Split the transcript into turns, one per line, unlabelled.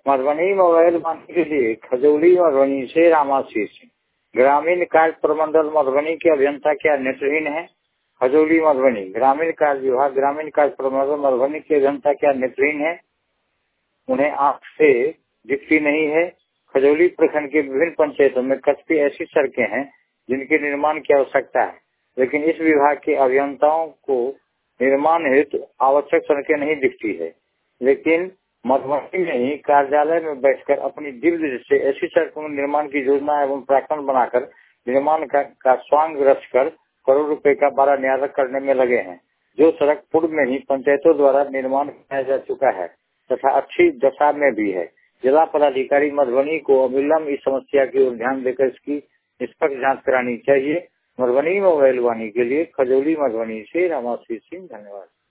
Madhubani mobile वाणी के लिए खजौली मधुबनी से रामाशीष सिंह। ग्रामीण कार्य प्रमंडल मधुबनी के अभियंता क्या नेत्रहीन है? खजौली मधुबनी। ग्रामीण कार्य विभाग ग्रामीण कार्य प्रमंडल मधुबनी के अभियंता क्या नेत्रहीन है? उन्हें आंख से दिखती नहीं है। खजौली प्रखंड के विभिन्न पंचायतों में कतिपय ऐसी सड़कें हैं जिनके निर्माण की आवश्यकता है, लेकिन इस विभाग के अभियंताओं को निर्माण हेतु आवश्यक सड़कें नहीं दिखती है। लेकिन मधुबनी में ही कार्यालय में बैठकर अपनी दिल से ऐसी सड़कों में निर्माण की योजना एवं प्रावधान बनाकर निर्माण का स्वांग रचकर करोड़ रुपए का बड़ा न्याय करने में लगे हैं। जो सड़क पूर्व में ही पंचायतों द्वारा निर्माण किया जा चुका है तथा अच्छी दशा में भी है। जिला पदाधिकारी मधुबनी को अविलंब इस समस्या की ओर ध्यान देकर इसकी निष्पक्ष जांच करानी चाहिए। मधुबनी मोबाइल वाणी के लिए खजौली मधुबनी से रामाशीष सिंह। धन्यवाद।